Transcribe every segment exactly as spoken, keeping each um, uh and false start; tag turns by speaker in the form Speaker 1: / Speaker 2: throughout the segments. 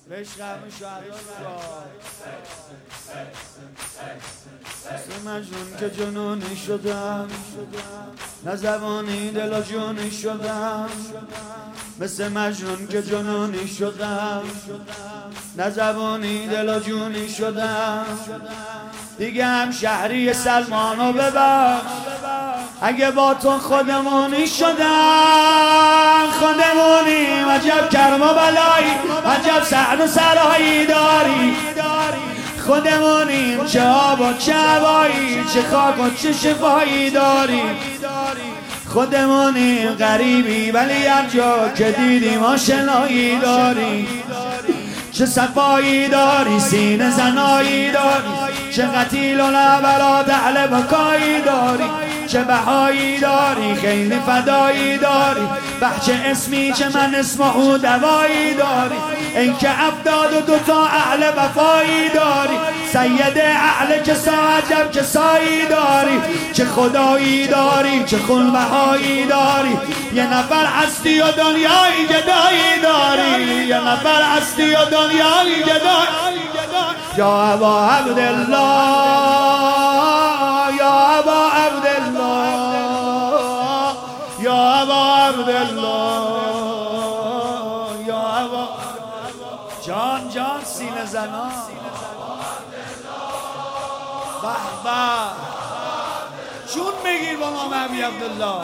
Speaker 1: عشق همه شهدا مثل مجنون که جنونی شدم، نه زبانی دل و جونی شدم. مثل مجنون که جنونی شدم، نه زبانی دل و جونی شدم. دیگه هم شهری سلمانو ببخش، اگه با تو خودمونی شدم. خودمونیم عجب کرم و بلایی، عجب سعد و سرایی داری. خودمونیم چه آب و چه هوایی، چه خاک و چه شفایی داری. خودمونیم غریبی ولی هر جا که دیدیم آشنایی داری. چه صفایی داری، سینه زنایی داری، چه قتیل و لبرات اهل بکایی داری. چه بهایی داری، خیلی فدایی داری. بچه اسمی چه من اسم او دوایی داری. این که افتاد و دوتا اهل وفایی داری. سید اهل کسا عجب کسایی داری. چه خدایی داری، چه خونبهایی داری. یه نفر هستی و دنیای جدایی داری. یه نفر هستی و دنیای جدایی. یا ابا عبدالله، یا ابا عبدالله، یا ابا عبدالله، یا ابا جان جان سینه زنان. به به جون بگیر با ما ابی عبدالله.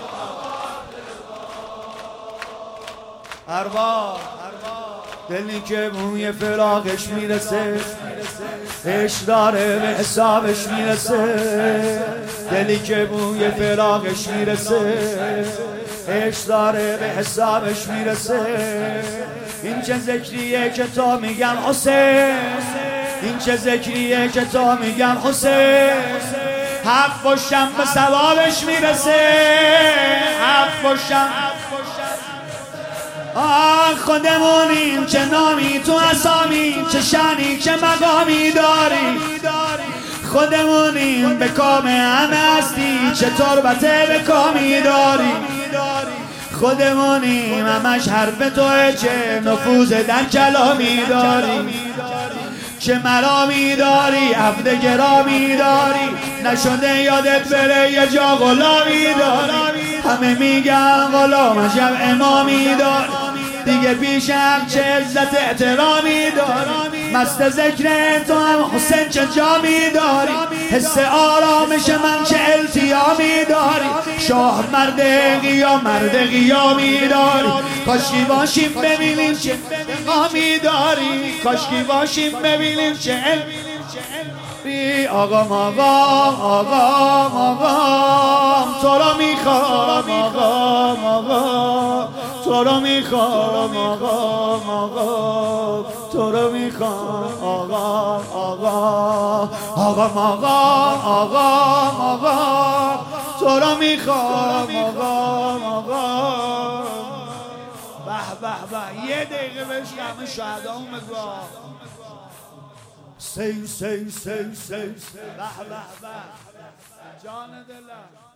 Speaker 1: ارباب دلی که موی فراقش میرسه، عشق داره به حسابش میرسه. دلی که موی فراقش میرسه، عشق داره به حسابش میرسه. این چه ذکریه که تو میگم حسین، این چه ذکریه که تو میگم حسین. حق باشم به ثوابش میرسه، حق باشم. آه خودمونیم چه نامی تو اسامی، چه شانی چه مقامی داری. خودمونیم به کام همه هستی، چه تربت به کامی داری. خودمونیم همش حرف توه، چه نفوذ در کلامی داری. چه مرامی داری، عبد گرامی داری. نشده یادت بره یه جا غلامی داری. همه میگن غلام عجب امامی داری. دیگه پیشم چه عزت احترامی داری. مست ذکر تو هم حسین چه جامی داری. حس آرامش من چه التیامی داری. شاه مرد قیام مرد قیامی داری. کاشکی باشیم ببینیم چه قامی داری. کاشکی باشیم ببینیم چه بی آقام آقام آقام آقام تو رو میخوام. آقام آقام تو رو میخوام. آقام آقام تو رو میخوام. آقام آقام آقام آقام آقام آقام تو رو میخوام. آقام آقام به به به یه دقیقه بهش همه شهدامون بگو. سی سی سی سی به به به جان دلم.